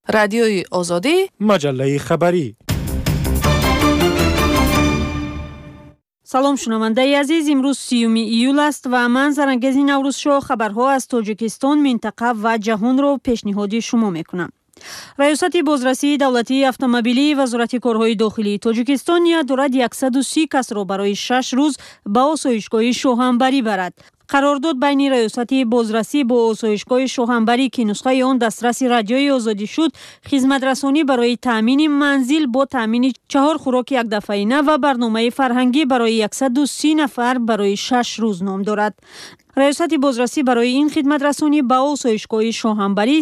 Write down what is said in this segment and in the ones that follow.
رادیوی آزادی، مجله خبری. سلام شنوندگان عزیز، امروز 30 ایول است و من زرنگز نوروز شو خبرها از تاجیکستان، منطقه و جهان را پیشنهاد شما میکنم. رئیست بازرسی دولتی اتومبیلی وزارت کارهای داخلی تاجیکستان نیت دارد 130 کس را برای 6 روز به آسایشگاه شاهنبری برد. قرارداد بین ریاست بازرسی با آسایشگاه شاهنبری که نسخه آن دسترس رادیوی آزادی شد، خدمت رسانی برای تامین منزل با تامین 4 خوراک یک دفعه‌انه و برنامه فرهنگی برای 130 نفر برای 6 روز نام دارد. ریاست بازرسی برای این خدمت رسانی به آسایشگاه شاهنبری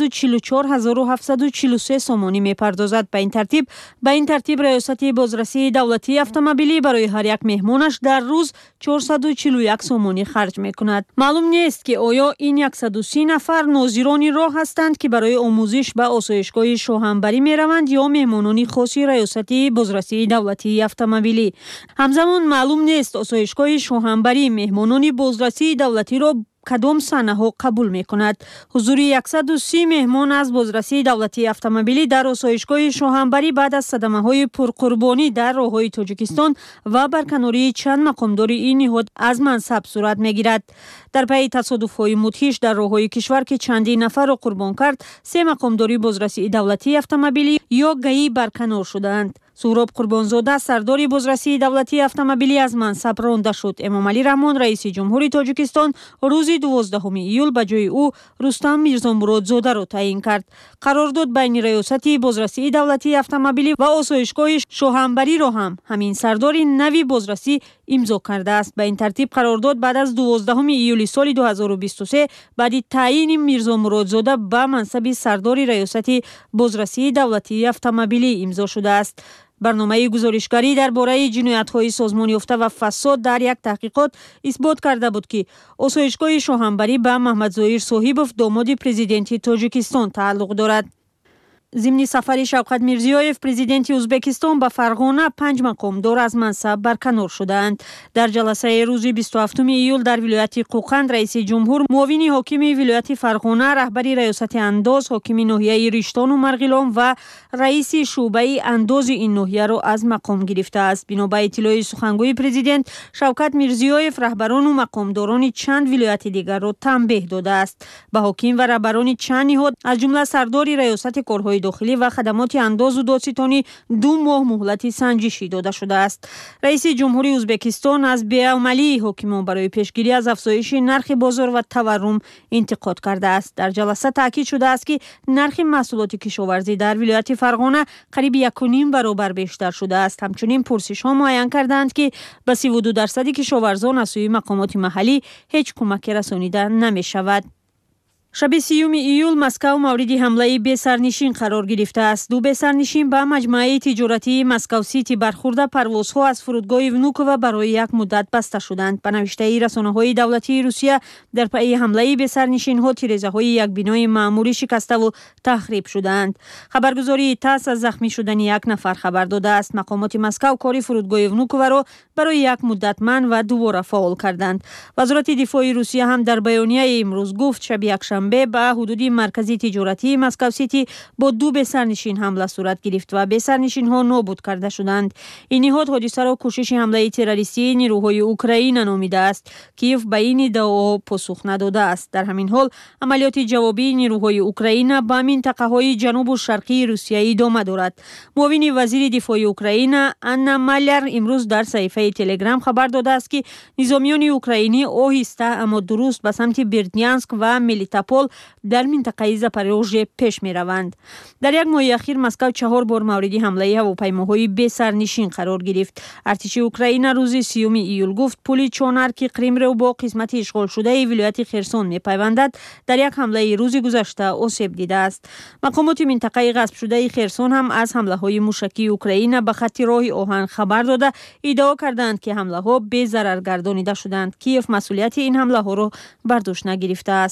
344743 سومانی میپردازد. به این ترتیب ریاست بازرسی دولتی اتومبیلی برای هر یک مهمانش در روز 441 سومانی خرج میکند. معلوم نیست که آیا این 130 نفر ناظران راه هستند که برای آموزش به آسایشگاه شاهنبری میروند یا مهمانان خاصی ریاست بازرسی دولتی اتومبیلی. همزمان معلوم نیست آسایشگاه شاهنبری مهمانان بازرسی دولتی را کدام سنه ها قبول می کند. حضور 130 مهمان از بازرسی دولتی اتومبیلی در آسایشگاه شاهنبری بعد از صدمه های پرقربانی در راههای تاجیکستان و برکناری چند مقامدار این نهاد از منصب صورت می گیرد. در پی تصادف های مدهش در راههای کشور که چندین نفر را قربان کرد، 3 مقامداری بازرسی دولتی اتومبیلی یا گئی برکنار شدند. سهراب قربانزاده سردار بازرسی دولتی اتومبیلی از منصب رانده شد. امامعلی رحمان رئیس جمهوری تاجیکستان روز 12 ایول به جای او رستم میرزامرادزاده را تعیین کرد. قرارداد بین ریاست بازرسی دولتی اتومبیلی و آسایشگاه شاهنبری را هم همین سردار نوی بازرسی امضا کرده است. به این ترتیب قرارداد بعد از 12 ایول سال 2023 بعد تعیین میرزامرادزاده به منصب سردار ریاست بازرسی دولتی اتومبیلی امضا شده است. برنامه گزارشگری درباره جنایت‌های سازمان یافته و فساد در یک تحقیقات اثبات کرده بود که آسایشگاه شاهنبری به محمد ظاهر صاحبوف داماد پرزیدنت تاجیکستان تعلق دارد. ضمن سفر شوکت میرزیویف پرزیدنت ازبکستان به فرغانه 5 مقامدار از منصب برکنار شدند. در جلسه روز 27 ایول در ولایت قوقند رئیس جمهور، معاون حاکم ولایت فرغانه، رهبر ریاست انداز، حاکم ناحیه ریشتان و مرغلان و رئیس شعبه انداز این ناحیه را از مقام گرفته است. بنا به اطلاع سخنگوی پرزیدنت، شوکت میرزیویف رهبران و مقامداران چند ولایت دیگر را تنبیه داده است. به حاکم و رهبران چند نهاد از جمله سردار ریاست کارهای داخلی و خدمات انداز و دادستانی 2 ماه مهلت سنجشی داده شده است. رئیس جمهوری ازبکستان از بی‌عملی حاکمان برای پیشگیری از افزایش نرخ بازار و تورم انتقاد کرده است. در جلسه تاکید شده است که نرخ محصولات کشاورزی در ولایت فرغانه قریب 1.5 برابر بیشتر شده است. همچنین پرسش‌ها معین کردند که به 32% کشاورزان از سوی مقامات محلی هیچ کمک رسانیده نمی شود. شب 30 ایول مسکو مورد حمله بی‌سرنشین قرار گرفته است. 2 بی‌سرنشین به مجمع تجارتی مسکو سیتی برخورده پروازها از فرودگاه ونوکوو برای یک مدت بسته شدند. به نوشته رسانه‌های دولتی روسیه، در پی حمله بی‌سرنشین‌ها تیره‌های یک بنای معمولی شکسته و تخریب شدند. خبرگزاری تاس از زخمی شدن 1 نفر خبر داده است. مقامات مسکو کار فرودگاه ونوکوو را برای یک مدت منع و دوباره فعال کردند. وزارت دفاع روسیه هم در بیانیه امروز گفت شب یکشنبه به حدود مرکزی تجارتی مسکو سیتی با 2 بی‌سرنشین حمله صورت گرفت و بی‌سرنشین ها نابود کرده شدند. این نهاد حادثه را کوشش حمله تروریستی نیروهای اوکراین نامیده است. کیف به این ادعا پاسخ نداده است. در همین حال عملیات جوابی نیروهای اوکراین به منطقه های جنوب و شرقی روسیه ادامه دارد. معاون وزیر دفاع اوکراین آنا مالر امروز در صفحه تلگرام خبر داده است که نظامیان اوکراینی آهسته اما درست به سمت بردیانسک و ملیتوپول در منطقه زاپاریژژه پیش می روند. در یک ماه اخیر مسکو 4 بار مورد حمله هواپیماهای بی‌سرنشین قرار گرفت. ارتش اوکراین روز 30 ایول گفت پل چونر که قریم را با قسمت اشغال شده ولایت خرسون می پیوندد در یک حمله روز گذشته آسیب دیده است. مقامات منطقه غصب شده خرسون هم از حمله های موشکی اوکراین به خط راه آهن خبر داده ادعا کردند که حمله ها بی ضرر گردانیده شدند. کیف مسئولیت این حمله ها را بر دوش نگرفته است.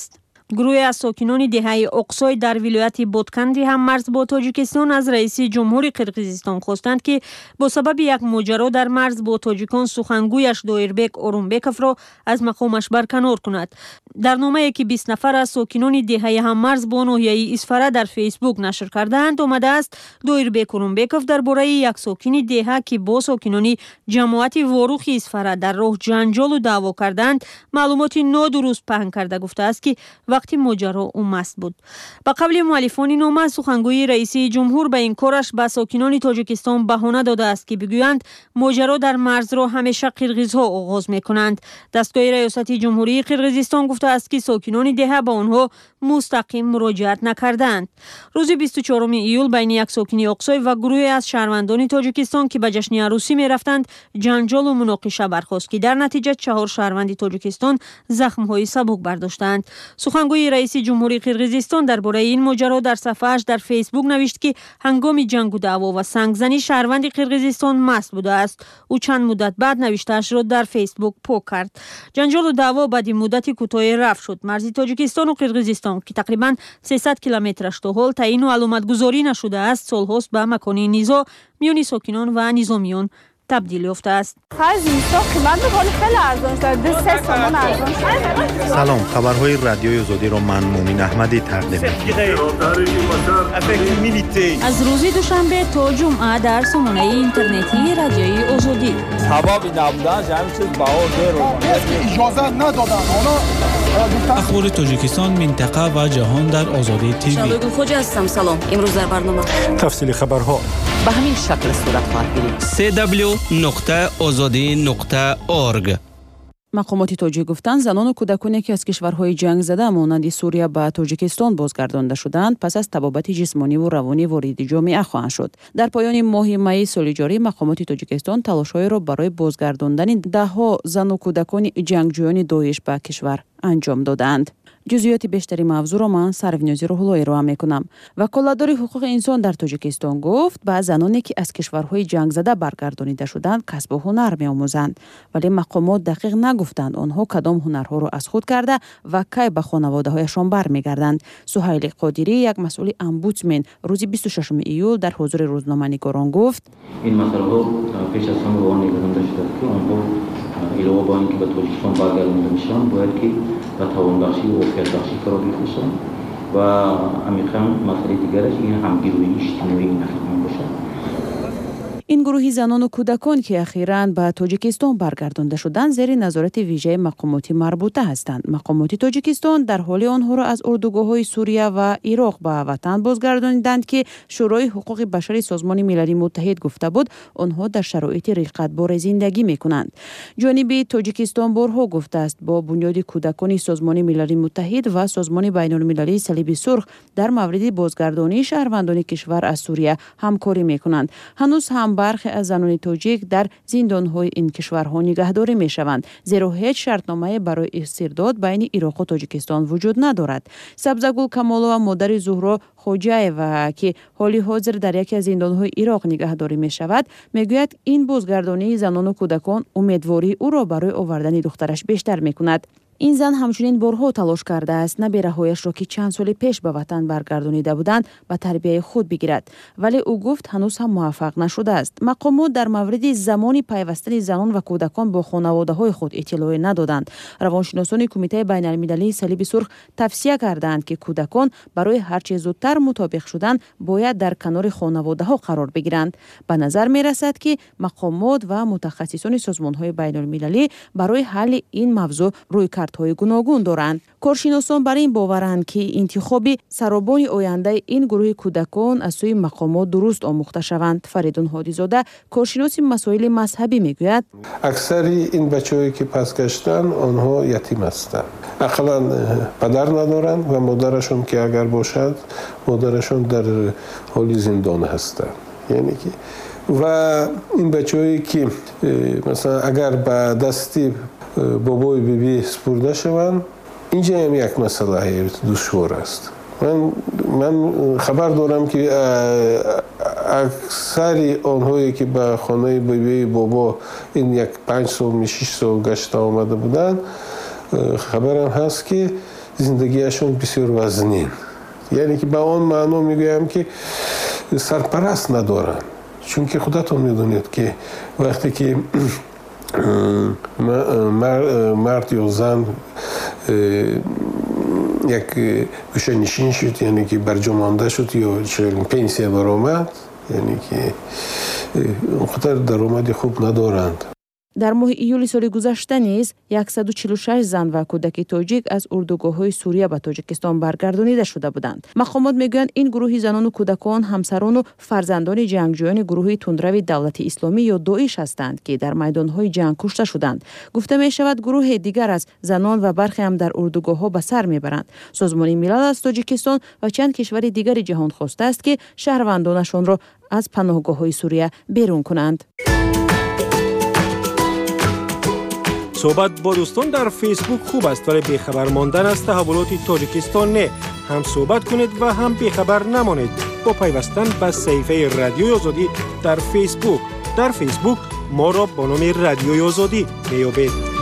گروه از ساکنان دهه اقصای در ولایت بادکندی هم مرز با تاجیکستان از رئیس جمهوری قرقیزستان خواستند که با سبب یک ماجرا در مرز با تاجیکان سخنگویش دایربک اورونبکوف را از مقامش برکنار کند. در نامه‌ای که 20 نفر از ساکنان دهه هم مرز با ناحیه اسفره در فیسبوک نشر کردند آمده است دایربک اورونبکوف درباره یک ساکن دهه که با ساکنان جماعت واروخ اسفره در راه جنجال و دعوا کردند معلومات نادرست پهن کرده گفته است که وقتی ماجرا او مست بود. با قبل مؤلفان نامه سخنگوی رئیس جمهور به این کارش به ساکنان تاجیکستان بهانه داده است که بگویند ماجرا در مرز را همیشه قرقیزها آغاز میکنند. دستگاه ریاست جمهوری قرقیزستان گفته است که ساکنان دهه با آنها مستقیم مراجعت نکردند. روز 24 ایول بین یک ساکن اقصای و گروهی از شهروندان تاجیکستان که به جشن عروسی می رفتند جنجال و مناقشه برخاست که در نتیجه 4 شهروند تاجیکستان زخم‌های سبک برداشتند. سخنگوی رئیس جمهوری قرقیزستان درباره این ماجرا در صفحه‌اش در فیسبوک نوشت که هنگام جنگ و دعوا و سنگزنی شهروند قرقیزستان مست بوده است. او چند مدت بعد نوشته‌اش را در فیسبوک پاک کرد. جنجال و دعوا بعد مدت کوتاهی رفع شد. مرز تاجیکستان و قرقیزستان که تقریباً 300 کیلومترش تا حال تعیین و علامت گذاری نشده است سال‌هاست به مکان نزاع میان ساکنان و نظامیان تبدیل یافته است. سلام، خبرهای رادیوی آزادی را من مومن احمدی تقدیم می‌کنم. از روز دوشنبه تا جمعه در سامانه اینترنتی رادیوی آزادی. اخبار تاجیکستان، منطقه و جهان در آزادی تیوی. شالوی خوج هستم. سلام. امروز در برنامه تفصیل خبرها به همین شکل صورت خواهد گرفت. www.azadi.org. مقامات تاجیک گفتند زنان و کودکانی که از کشورهای جنگ زده مانند سوریه به تاجیکستان بازگردانده شدند پس از تبابت جسمانی و روانی وارد جامعه خواهند شد. در پایان ماه می سال جاری مقامات تاجیکستان تلاش‌های را برای بازگرداندن ده‌ها زن و کودکان جنگجویان داعش به کشور انجام دادند. جزئیات بیشتری موضوع را من سرونیازی روح‌اللهی ارائه می‌کنم. وکالتدار حقوق انسان در تاجیکستان گفت به زنانی که از کشورهای جنگ زده برگردانیده شدند کسب و هنر می‌آموزند، ولی مقامات دقیق نگفتند آنها کدام هنرها را از خود کرده و کی به خانواده‌هایشان برمیگردند. سهیل قادری یک مسئول امبودسمن روز 26 ایول در حضور روزنامه‌نگاران گفت این مسئله پیش از همه وان نگرانده شده که آنها علاوه بر اینکه به تاجیکستان برگردانده میشن باید که به توانبخشی و عافیت بخشی فرا بخوزند و عمیقاً مسئله دیگرش این همگیری اجتماعی نخواهند باشد. این گروه زنان و کودکان که اخیراً به تاجیکستان برگردانده شدند زیر نظارت ویژه مقامات مربوطه هستند. مقامات تاجیکستان در حال آنها را از اردوگاه‌های سوریه و عراق به وطن بازگردانیدند که شورای حقوق بشر سازمان ملل متحد گفته بود آنها در شرایط رقتبار زندگی می‌کنند. جانب تاجیکستان بارها گفته است با بنیاد کودکان سازمان ملل متحد و سازمان بین‌المللی صلیب سرخ در مورد بازگردانی شهروندان کشور از سوریه همکاری می‌کنند. هنوز هم برخی از زنان تاجیک در زندان‌های این کشورها نگهداری می‌شوند زیرا هیچ شرطنامه برای استرداد بین عراق و تاجیکستان وجود ندارد. سبزگل کمالова مادر زهرا خوجایeva که حالی حاضر در یکی از زندان‌های عراق نگهداری می‌شود میگوید این بازگردانی زنان و کودکان امیدواری او را برای آوردن دخترش بیشتر می‌کند. این زن همچنین بارها تلاش کرده است نبیره‌هایش را که چند سال پیش به وطن برگردانیده بودند به تربیت خود بگیرد، ولی او گفت هنوز هم موفق نشده است. مقامات در مورد زمان پیوستن زنان و کودکان با خانواده‌های خود اطلاع ندادند. روانشناسان کمیته بین‌المللی صلیب سرخ توصیه کردند که کودکان برای هر چه زودتر مطابق شدن باید در کنار خانواده‌ها قرار بگیرند. به نظر می‌رسد که مقامات و متخصصان سازمان‌های بین‌المللی برای حل این موضوع رویکردهای گوناگون دارند. کارشناسان برای این باورند که انتخاب سرابان آینده این گروه کودکان از سوی مقامات درست آموخته شوند. فریدون هادیزاده کارشناس مسائل مذهبی میگوید اکثر این بچه‌هایی که پس گشتن آنها یتیم هستند. اقلا پدر ندارند و مادرشون که اگر باشد مادرشون در حال زندان هستند. یعنی که و این بچه‌هایی که مثلا اگر به دستی بابای بیبی سپرده شوند اینجا هم یک مسئله دشوار است. من خبر دارم که اکثر آنهایی که به خانه بیبی بابا این یک 5 سال 6 سال گشته آمده بودند خبرم هست که زندگیشون بسیار وزنین. یعنی که به اون معنا میگویم که سرپرست ندارن، چون که خودتون میدونید که وقتی که مرد یا زن یک گوشه‌نشین شد، یعنی که برجامانده شد یا پنسیه برآمد، یعنی که خاطر درآمد خوب ندارند. در ماه ایول سال گذشته نیز 146 زن و کودک تاجیک از اردوگاه‌های سوریه به تاجیکستان برگردانیده شده بودند. مقامات میگویند این گروه زنان و کودکان همسران و فرزندان جنگجویان گروه تندرو دولت اسلامی یا داعش هستند که در میدان‌های جنگ کشته شدند. گفته می شود گروه دیگر از زنان و برخی هم در اردوگاه‌ها به سر میبرند. سازمان ملل از تاجیکستان و چند کشور دیگر جهان خواسته است که شهروندانشان را از پناهگاه‌های سوریه بیرون کنند. صحبت با دوستان در فیسبوک خوب است، ولی بیخبر ماندن از تحولات تاجیکستان نه. هم صحبت کنید و هم بیخبر نمانید با پیوستن به صفحه رادیوی آزادی در فیسبوک. در فیسبوک ما را با نام رادیوی آزادی میابید.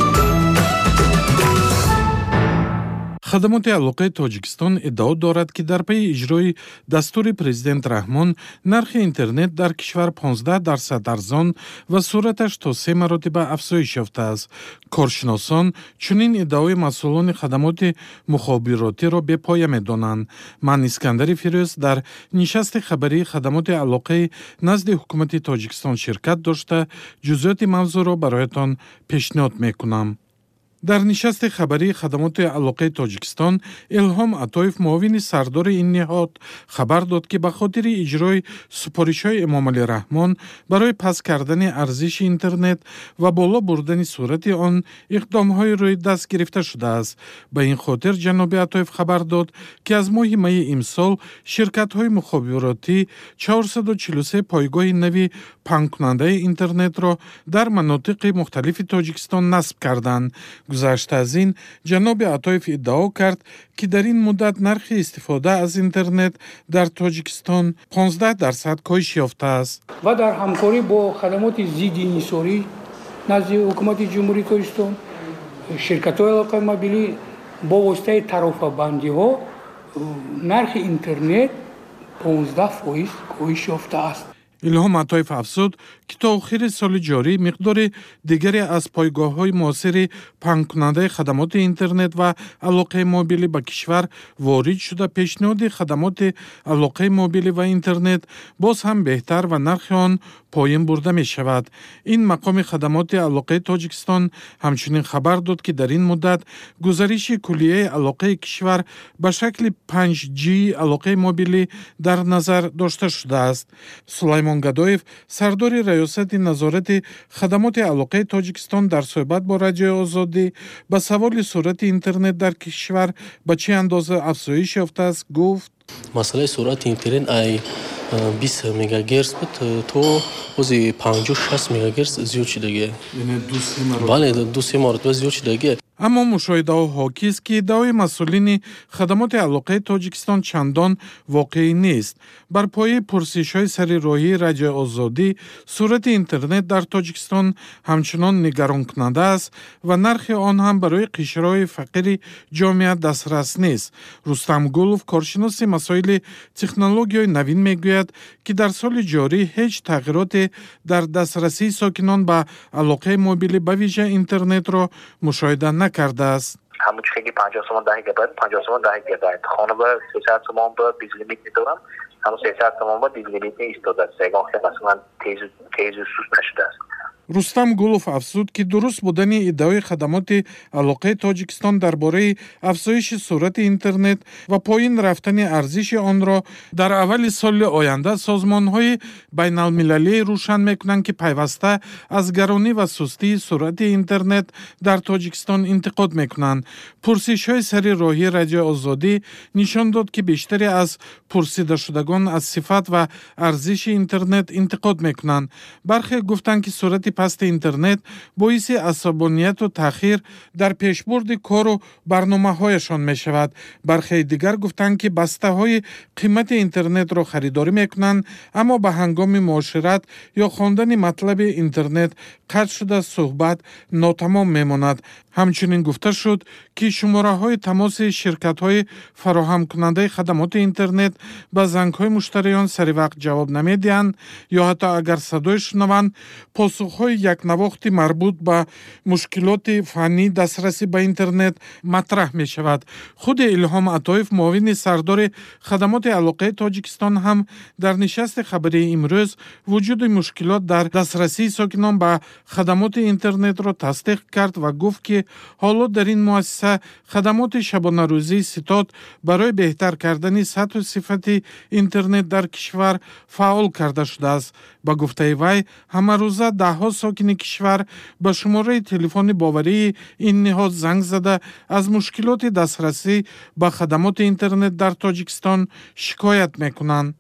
خدمات علاقه تاجیکستان ادعا دارد که در پی اجرای دستور پرزیدنت رحمان نرخ اینترنت در کشور 15% ارزان و سرعتش تا 3 مراتب افزایش یافته است. کارشناسان چنین ادعای مسئولان خدمات مخابراتی را به پایه می‌دانند. من اسکندر فیروز در نشست خبری خدمات علاقه نزد حکومت تاجیکستان شرکت داشته جزئیات موضوع را برایتان پیشنهاد می‌کنم. در نشست خبری خدمات علاقه تاجیکستان الهام عطایف معاون سردار این نهاد خبر داد که به خاطر اجرای سفارش‌های امام علی رحمان برای پس کردن ارزش اینترنت و بالا بردن سرعت آن اقدام‌های روی دست گرفته شده است. به این خاطر جناب عطایف خبر داد که از ماه می امسال شرکت‌های مخابراتی 443 پایگاه نوی پهن کننده اینترنت را در مناطق مختلف تاجیکستان نصب کردند. گذشته از این جناب عطایف ادعا کرد که در این مدت نرخ استفاده از اینترنت در تاجیکستان 15% کاهش یافته است و در همکاری با خدمات ضد انحصاری نزد حکومت جمهوری تاجیکستان شرکت‌های علاقه موبیلی با واسطه طرفه‌بندی‌ها نرخ اینترنت 15% کاهش یافته است. الهام عطایف افزود که تا آخر سال جاری مقدار دیگری از پایگاه‌های معاصر پهن کننده خدمات اینترنت و علاقه موبیلی به کشور وارد شده پیشنهاد خدمات علاقه موبیلی و اینترنت باز هم بهتر و نرخ آن پایین برده می شود. این مقام خدمات علاقه تاجیکستان همچنین خبر داد که در این مدت گزارش کلیه علاقه کشور به شکل 5G علاقه موبیلی در نظر داشته شده است. سلیمان گدایف سردار ریاست نظارت خدمات علاقه تاجیکستان در صحبت با رادیو آزادی به سوال سرعت اینترنت در کشور به چه اندازه افزایش یافته است گفت: مسئله سرعت اینترنت ای 20 مگاهرتز بود تو روزی 50-60 مگاهرتز زیاد شده. یعنی دو سه مرتبه زیاد شده. اما مشاهده ها حاکی است که ادعای مسئولین خدمات علاقه تاجیکستان چندان واقعی نیست. بر پایه پرسش های سر راهی رادیو آزادی سرعت اینترنت در تاجیکستان همچنان نگران کننده است و نرخ آن هم برای قشرهای فقیر جامعه دسترس نیست. رستم گلوف کارشناس مسائل تکنولوژی نوین میگوید که در سال جاری هیچ تغییرات در دسترسی ساکنان به علاقه موبیلی به ویژه اینترنت را مشاهده نکرده است. همون خیلی 50 تومان 10 گیگابایت 50 تومان 10 گیگابایت خانه با 300 تومان با بیز لیمیت میدارم، همون 300 تومان با بیز لیمیت ایستاده است. سیگان خیلی مثلا تیز و سوس نشده است. رستم گلوف افزود که درست بودن ادعای خدمات علاقه تاجیکستان درباره افزایش سرعت اینترنت و پایین رفتن ارزش آن را در اول سال آینده سازمان‌های بین‌المللی روشن می‌کنند که پیوسته از گرانی و سستی سرعت اینترنت در تاجیکستان انتقاد می‌کنند. پرسش‌های سر راهی رادیو آزادی نشان داد که بیشتری از پرسیده شدگان از صفت و ارزش اینترنت انتقاد می‌کنند. برخی گفتند که سرعت پست اینترنت باعث عصبانیت و تأخیر در پیشبرد کار و برنامه‌هایشان می شود. برخی دیگر گفتند که بسته‌های قیمت اینترنت را خریداری می‌کنند اما به هنگام معاشرت یا خواندن مطلب اینترنت قطع شده صحبت ناتمام می‌ماند. همچنین گفته شد که شماره‌های تماس شرکت‌های فراهم کننده خدمات اینترنت به زنگ‌های مشتریان سری وقت جواب نمی‌دهند یا حتی اگر صدای شنوند پاسخ‌های یک نواخت مربوط به مشکلات فنی دسترسی به اینترنت مطرح می‌شود. خود الهام عطایف معاون سردار خدمات علاقه تاجیکستان هم در نشست خبری امروز وجود مشکلات در دسترسی ساکنان به خدمات اینترنت را تصدیق کرد و گفت که حالا در این مؤسسه خدمات شبانه روزی ستاد برای بهتر کردن سطح و صفت اینترنت در کشور فعال کرده شده است. با گفته وی همه روزه دهها ساکن کشور به شماره تلفن باوری این نهاد زنگ زده از مشکلات دسترسی به خدمات اینترنت در تاجیکستان شکایت میکنند.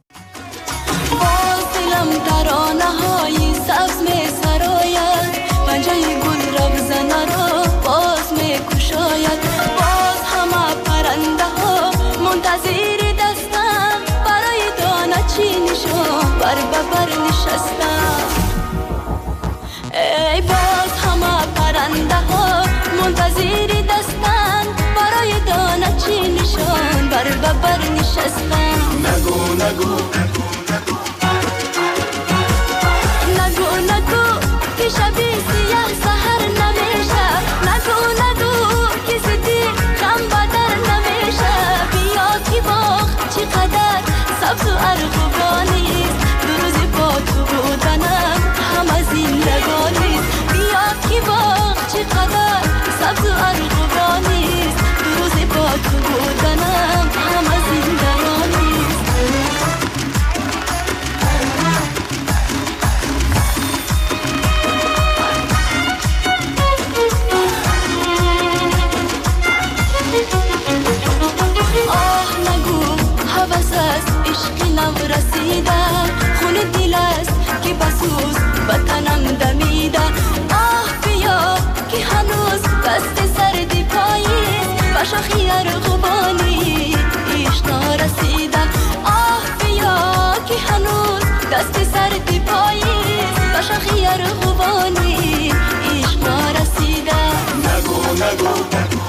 ای باز همه پرنده ها منتظری دستن برای دانه چی نشان بر ببر نشستن. نگو نگو نگو نگو که شبی سیاه سهر نمیشه. نگو نگو که زدی غم بدر نمیشه. بیا که باغ چقدر سبز و ارغوانیست دو روزی با تو بودنم همه زندگانیست. بیا که باغ چقدر سبز و ارغوانیست دو روزی با تو بودنم همه زندگانیست. آه نگو حوث است عشق نو رسیده خون دل است که بسوز بطنم دمیده. آه بیا که هنوز دست سردی پاییست و شاخی ارغوانی ایش نرسیده. آه بیا که هنوز دست سردی پاییست و شاخی ارغوانی ایش نرسیده. نگو نگو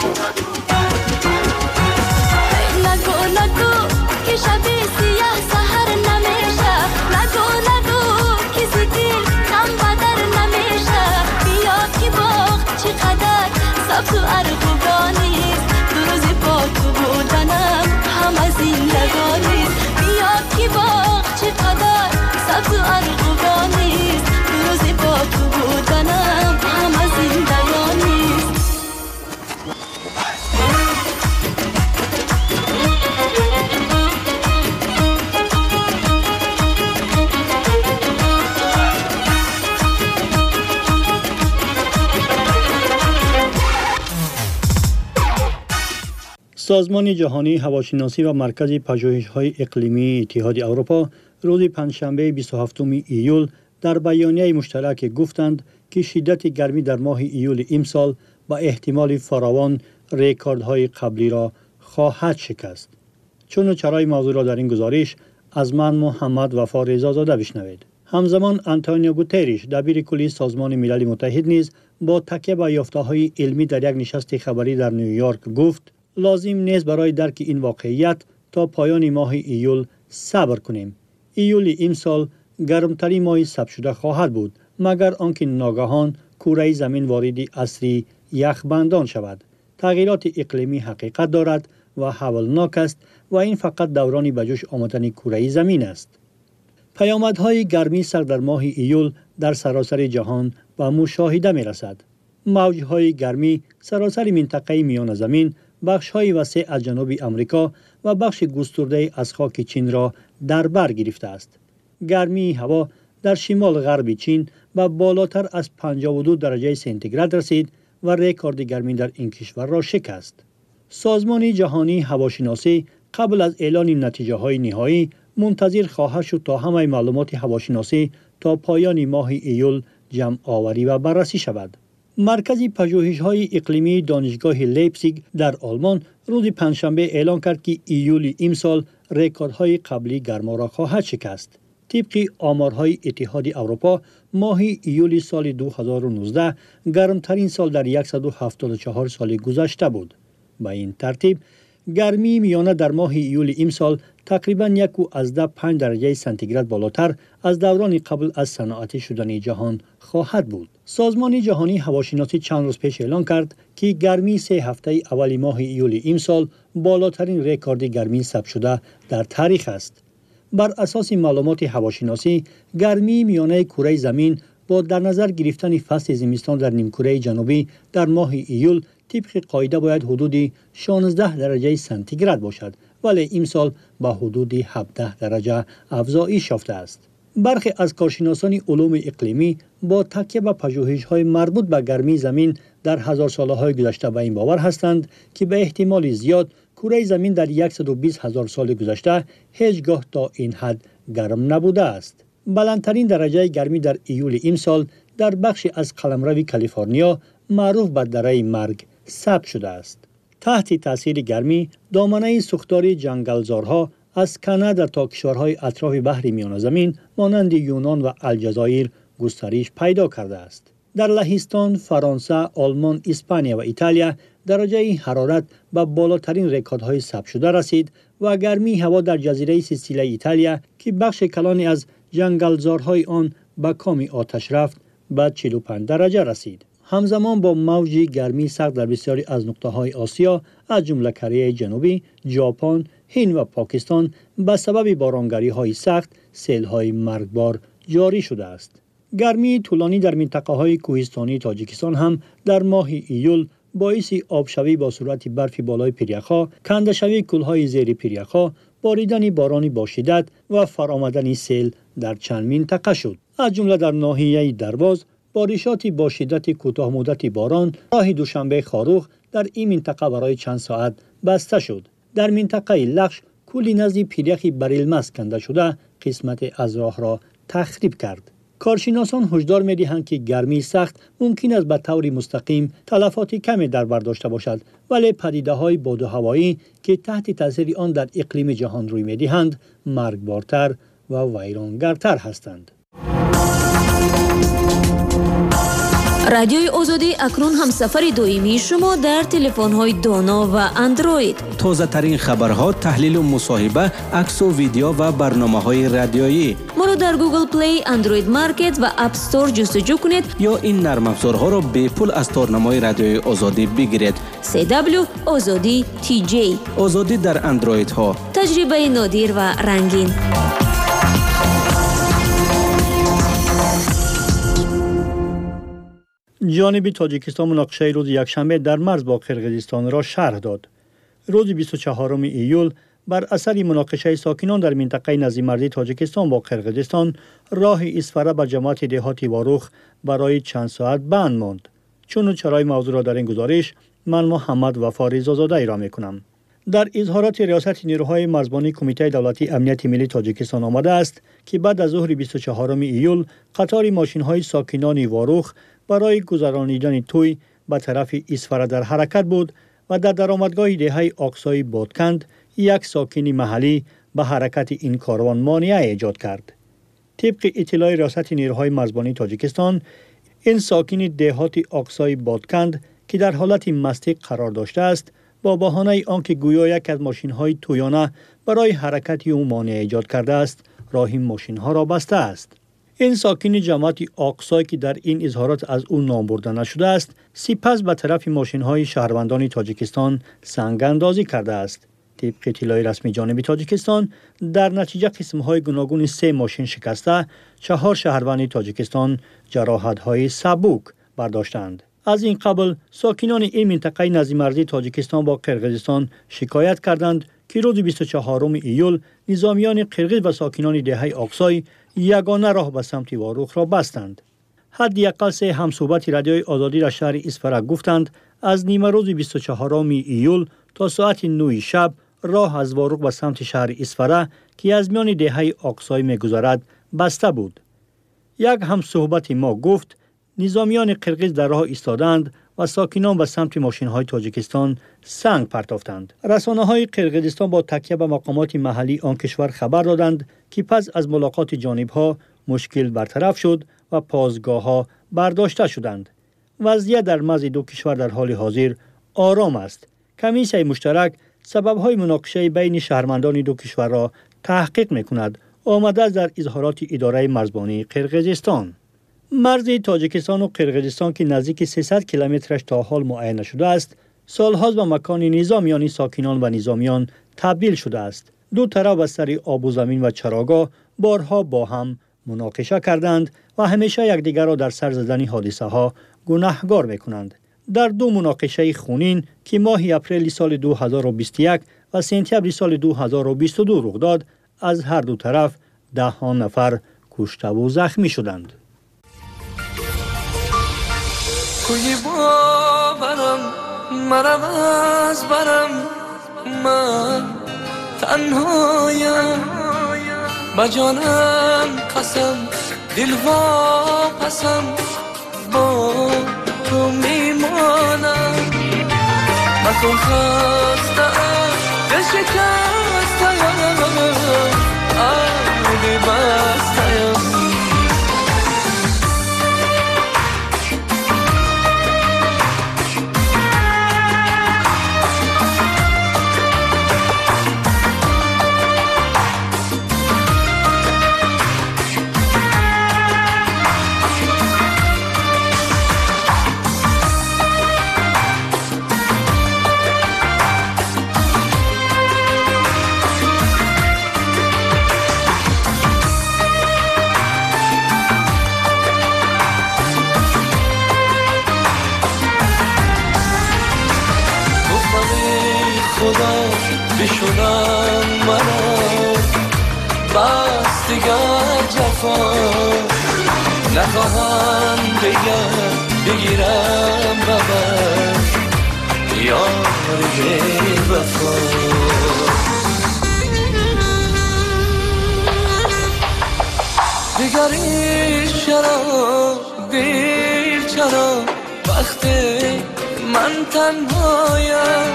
نگو نگو که شبی سیاه سهر نمیشه. نگو نگو که زدی غم بدر نمیشه. بیا که باغ چقدر سبز و ارغوانیست دو روزی با تو بودنم همه زندگانیست. بیا که باغ چقدر سبز و ارغوانیست دو روزی با تو بودنم همه زندگانیست. سازمان جهانی هواشناسی و مرکز پژوهش‌های اقلیمی اتحاد اروپا روز پنجشنبه 27 ایول در بیانیه مشترک گفتند که شدت گرمی در ماه ایول امسال با احتمال فراوان رکوردهای قبلی را خواهد شکست. چون چرای موضوع را در این گزارش از من محمد وفا رضازاده بشنوید. همزمان آنتونیو گوتریش دبیر کلی سازمان ملل متحد نیز با تکیه به یافته‌های علمی در یک نشست خبری در نیویورک گفت لازم نیست برای درک این واقعیت تا پایان ماه ایول صبر کنیم. ایول امسال گرمترین ماه ثبت شده خواهد بود مگر آنکه ناگهان کره زمین وارد عصر یخبندان شود. تغییرات اقلیمی حقیقت دارد و هولناک است و این فقط دوران به جوش آمدن کره زمین است. پیامدهای گرمی سرد در ماه ایول در سراسر جهان به مشاهده می رسد. موجهای گرمی سراسر منطقه میان زمین، بخش‌های وسیع از جنوب امریکا و بخش گسترده از خاک چین را در بر گرفته است. گرمی هوا در شمال غرب چین به بالاتر از 52 درجه سانتیگراد رسید و رکورد گرمی در این کشور را شکست. سازمان جهانی هواشناسی قبل از اعلان نتیجه‌های نهایی منتظر خواهد شد تا همه معلومات هواشناسی تا پایان ماه ایول جمع آوری و بررسی شود. مرکز پژوهش‌های اقلیمی دانشگاه لیپزیگ در آلمان روز پنجشنبه اعلان کرد که ایول امسال رکوردهای قبلی گرما را خواهد شکست. طبق آمارهای اتحاد اروپا ماه ایول سال 2019 گرمترین سال در 174 سال گذشته بود. به این ترتیب گرمی میانه در ماه ایول امسال تقریباً 1.5 درجه سانتیگراد بالاتر از دوران قبل از صنعتی شدن جهان خواهد بود. سازمان جهانی هواشناسی چند روز پیش اعلام کرد که گرمی 3 هفته اول ماه ایول امسال بالاترین رکورد گرمی ثبت شده در تاریخ است. بر اساس معلومات هواشناسی، گرمی میانه کره زمین با در نظر گرفتن فصل زمستان در نیمکره جنوبی در ماه ایول طبق قاعده باید حدود 16 درجه سانتیگراد باشد، ولی امسال به حدود 17 درجه افزایش یافته است. برخی از کارشناسان علوم اقلیمی با تکیه به پژوهش‌های مربوط به گرمی زمین در هزار ساله‌های گذشته به این باور هستند که به احتمال زیاد کره زمین در 120,000 سال گذشته هیچگاه تا این حد گرم نبوده است. بلندترین درجه گرمی در ایول امسال در بخشی از قلمرو کالیفرنیا معروف به دره مرگ ثبت شده است. تحت تاثیر گرمی، دامنه سوختار جنگلزارها از کانادا تا کشورهای اطراف بحر میانه زمین مانند یونان و الجزایر گسترش پیدا کرده است. در لهستان، فرانسه، آلمان، اسپانیا و ایتالیا درجه حرارت به بالاترین رکوردهای ثبت شده رسید و گرمی هوا در جزیره سیسیل ایتالیا که بخش کلانی از جنگلزارهای آن به کام آتش رفت به 45 درجه رسید. همزمان با موج گرمی سخت در بسیاری از نقطه‌های آسیا از جمله کره جنوبی، ژاپن، هند و پاکستان به سبب بارانگری‌های سخت سیل‌های مرگبار جاری شده است. گرمی طولانی در منطقه‌های کوهستانی تاجیکستان هم در ماه ایول باعث آبشوی با صورت برف بالای پیریخا، کنده‌شوی کوه‌های زیر پیریخا، باریدن باران با شدت و فرآمدن سیل در چند منطقه شد. از جمله در ناحیه درواز بارشات با شدت کوتاه مدت باران راه دوشنبه خاروخ در این منطقه برای چند ساعت بسته شد. در منطقه لخش کولی نزد پیریخی بریلمس کنده شده قسمت از راه را تخریب کرد. کارشناسان هشدار می‌دهند که گرمی سخت ممکن است به طور مستقیم تلفات کمی در بر داشته باشد، ولی پدیده‌های باد و هوایی که تحت تاثیر آن در اقلیم جهان روی می‌دهند مرگبارتر و ویرانگرتر هستند. رادیوی آزادی اکنون هم سفر دویمی شما در تلفن‌های دانا و اندروید. تازه ترین خبرها، تحلیل و مصاحبه، عکس و ویدیو و برنامه‌های رادیویی. ما رو در گوگل پلی، اندروید مارکت و اپ استور جستجو کنید یا این نرم افزارها را به پول از تارنمای رادیوی آزادی بگیرید. CW آزادی TJ. آزادی در اندروید ها. تجربه نادر و رنگین. جانب تاجیکستان مناقشه روز یکشنبه در مرز با قرقیزستان را شرح داد. روز 24 ایول بر اثر مناقشه ساکنان در منطقه نزدیک‌مرزی تاجیکستان با قرقیزستان راه اسفره به جماعت دهاتی واروخ برای چند ساعت بند ماند. چون چرای موضوع را در این گزارش من محمد وفا رضازاده ارائه می‌کنم. در اظهارات ریاست نیروهای مرزبانی کمیته دولتی امنیت ملی تاجیکستان آمده است که بعد از ظهر 24 ایول قطار ماشین‌های ساکنان واروخ برای گذرانیدن توی به طرف اسفره در حرکت بود و در درآمدگاه دهه آقسای بادکند یک ساکن محلی به حرکت این کاروان مانع ایجاد کرد. طبق اطلاع ریاست نیروهای مرزبانی تاجیکستان، این ساکن دهات آقسای بادکند که در حالت مستی قرار داشته است، با بهانه آنکه گویا یک از ماشین‌های تویانه برای حرکت او مانع ایجاد کرده است، راه ماشین‌ها را بسته است. این ساکن جماعت آقسای که در این اظهارات از او نام برده نشده است، سپس به طرف ماشین‌های شهروندان تاجیکستان سنگ اندازی کرده است. طبق اطلاع رسمی جانب تاجیکستان، در نتیجه قسم‌های گوناگون 3 ماشین شکسته، 4 شهروند تاجیکستان جراحت‌های سبک برداشتند. از این قبل ساکنان این منطقه نزدیک‌مرزی تاجیکستان با قرقیزستان شکایت کردند که روز 24 ایول نظامیان قرقیز و ساکنان دهه آقسای یگانه راه به سمت واروخ را بستند. حداقل 3 همصحبت رادیوی آزادی را شهر اسفره گفتند از نیمه روز 24 ایول تا ساعت 9 شب راه از واروخ به سمت شهر اسفره که از میان دهه آقسای می‌گذرد بسته بود. یک همصحبت ما گفت نظامیان قرقیز در راه ایستادند و ساکنان به سمت ماشین‌های تاجیکستان سنگ پرتافتند. رسانه‌های قرقیزستان با تکیه به مقامات محلی آن کشور خبر دادند که پس از ملاقات جانب‌ها مشکل برطرف شد و پازگاه‌ها برداشته شدند. وضعیت در مرز دو کشور در حال حاضر آرام است. کمیسیون مشترک سبب‌های مناقشه بین شهروندان دو کشور را تحقیق می‌کند. آمده در اظهارات اداره مرزبانی قرقیزستان. مرز تاجیکستان و قرقیزستان که نزدیک 300 کیلومترش تا حال معین نشده است، سال‌هاست به مکان نزاع میان ساکنان و نظامیان تبدیل شده است. دو طرف از سر آب و زمین و چراگاه بارها با هم مناقشه کردند و همیشه یکدیگر را در سر زدن حادثه‌ها گناهکار می‌کنند. در دو مناقشه خونین که ماه اپریل سال 2021 و سپتامبر سال 2022 رخ داد، از هر دو طرف ده‌ها نفر کشته و زخمی شدند. کوی باورم مرم از برم، من تنهایم با جانم قسم دل واپسم با تو میمانم. مکن خستم دل شکستم آبی بستم. بشونم منو بس دیگر جفا نخواهم بگیرم ببر یار بی وفا. دیگری چرا دیر چرا وقتی من تنهایم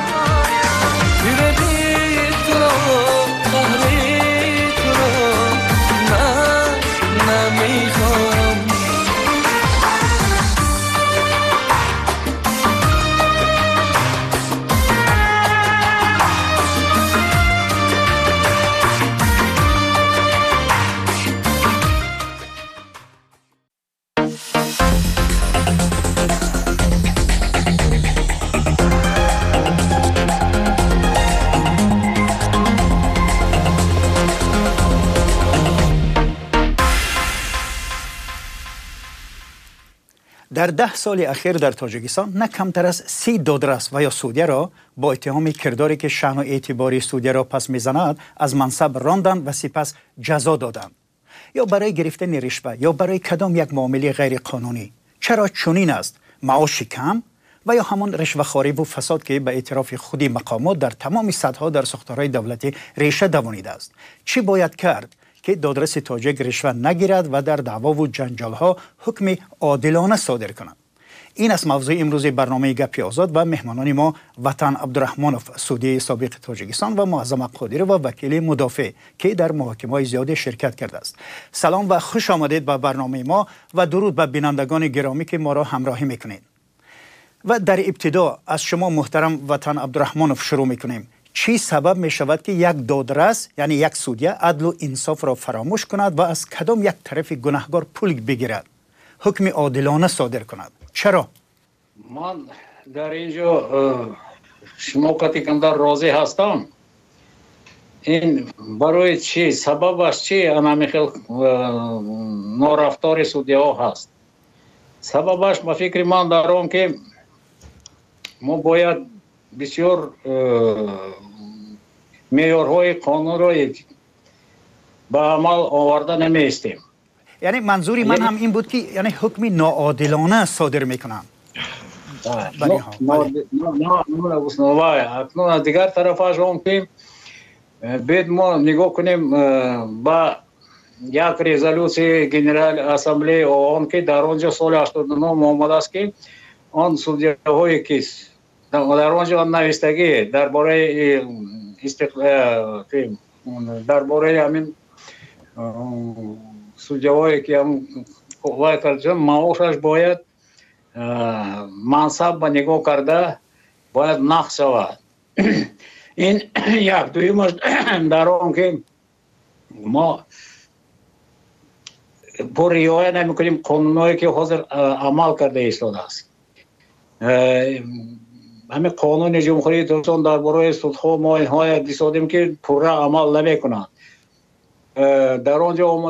در 10 سال اخیر در تاجیکستان نه کمتر از 30 دادرس و یا سودیه را با اتهام کرداری که شأن و اعتبار سودیه را پس میزند از منصب راندند و سپس جزا دادند، یا برای گرفتن رشوه یا برای کدام یک معامله غیر قانونی. چرا چنین است؟ معاش کم و یا همان رشوه‌خواری و فساد که به اعتراف خودی مقامات در تمام سطح‌ها در ساختارهای دولتی ریشه دوانیده است. چی باید کرد که دادرس تاجیک رشوه نگیرد و در دعوا و جنجال‌ها حکم عادلانه صادر کند؟ این است موضوع امروز برنامه گپی آزاد و مهمانان ما وطن عبدالرحمانوف سودی سابق تاجیکستان و معظم قادری و وکیل مدافع که در محاکمه‌های زیاد شرکت کرده است. سلام و خوش آمدید به برنامه ما و درود به بینندگان گرامی که ما را همراهی میکنید. و در ابتدا از شما محترم وطن عبدالرحمانوف شروع میکنیم. چی سبب می شود که یک دادرس یعنی یک سودیه عدل و انصاف را فراموش کند و از کدام یک طرف گناهکار پول بگیرد، حکم عادلانه صادر کند؟ چرا؟ من در اینجا شما وقتی که در راضی هستم، این برای چی سببش چی همین نارفتار سودیه ها هست؟ سببش به فکر من دارم که ما باید بسیار معیارهای قانون را به عمل آورده نمیستیم. یعنی منظوری من هم این بود که یعنی حکم ناعادلانه صادر میکنن. اکنون از دیگر طرف هم که باید ما نگاه کنیم با یک رزولوسی جنرال اسمبلی آن که در آنجا سال 89 آمده است که آن سودیاهایی که در آنجا نوشتگی درباره درباره همین سودیاهایی که هم قوای کرده معاشش باید منصب به نگاه کرده باید نقص شود. این یک دویمش در آن که ما پر رعایت نمی‌کنیم قانونایی که حاضر عمل کرده ایستاده است. همین قانون جمهوری ترکستان درباره سودها ما اینها دیدیم که پورا عمل نمی‌کنند. در آنجا